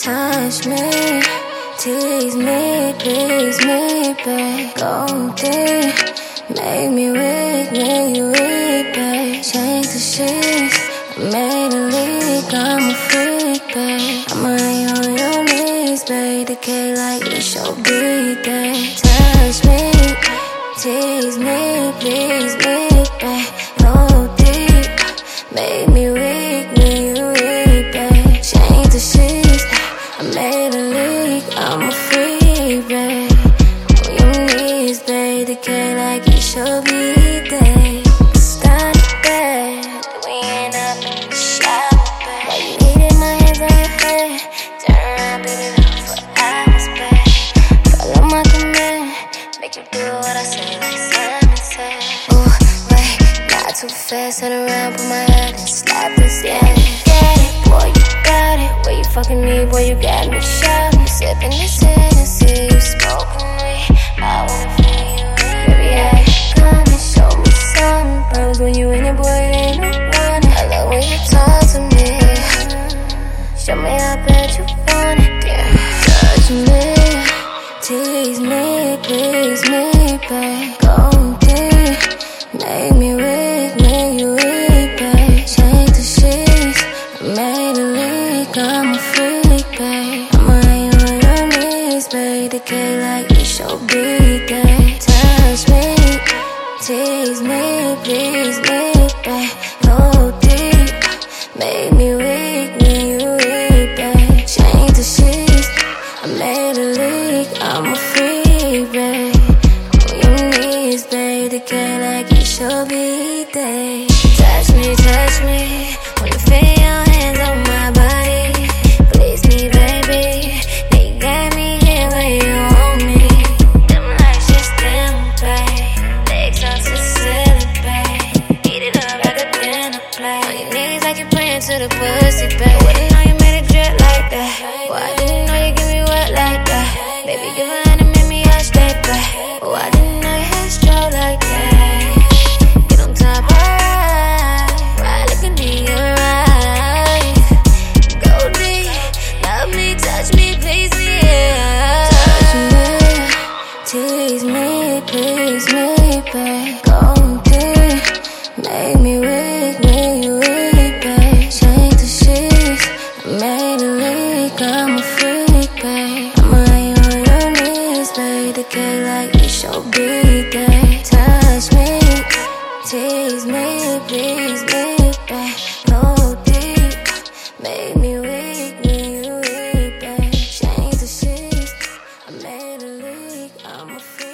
Touch me, tease me, please me, babe. Go deep, make me weak, make you weak, babe. Change the sheets, I made a leak, I'm a freak, babe. I'm on your knees, babe. Decay like it's your birthday. Touch me, tease me, please me, babe. Go deep, make me weak, make you weak, babe. Change the sheets, I made a leak, I'm a freak, babe. On your knees, babe. Decay like it's your birthday. Start that, we end up in the shower, babe. Why you needed my hands on your head? Turn around, beat it up for hours, babe. Follow my command, make you do what I say like Simon said. Ooh, wait, not too fast, turn around, put my head and slap this, yeah. Get it, boy, you got it. Where you fucking me, boy, you got me shot. I'm sipping this Hennessy, you smoking weed. I wanna feel you in, baby, yeah. Come and show me something. Promise when you in it, boy, it ain't no running. I love when you talk to me. Show me how bad you want it, yeah. Touch me, tease me, please me, babe. Go deep, make me weak, make you weak, babe. Change the sheets, I made a leak, I'm a freak, babe. I'm on your knees, babe. Decay like it's your birthday. Touch me, tease me, please me, babe. Go deep, make me weak, make you weak, babe. Change the sheets, I made a leak, I'm a freak, babe. On your knees, babe. Decay like it's your birthday. Touch me, wanna feel your hands on my body. Please me, baby. Now you got me here where you want me. Them lights just dim, babe. Legs up to the ceiling, babe. Eat it up like a dinner plate. On your knees like you're praying to the pussy, babe. Wouldn't know you made it drip like that. Oh, I didn't know you give me wet like that. Baby, give a hand and make me hush that back. Oh, I didn't know you had stroke like that. Get on top, right, looking in your eyes. Go deep, love me, touch me, please me, yeah. Touch me, tease me, please me, babe. Go deep, make me weak, make you weak, babe. Change the sheets, I made a leak, I'm a freak, babe. I'm on your knees, babe. Decay like it's your birthday. Touch me, tease me, please me, babe. Go deep, make me weak, make you weak, babe. Change the sheets, I made a leak, I'm a freak.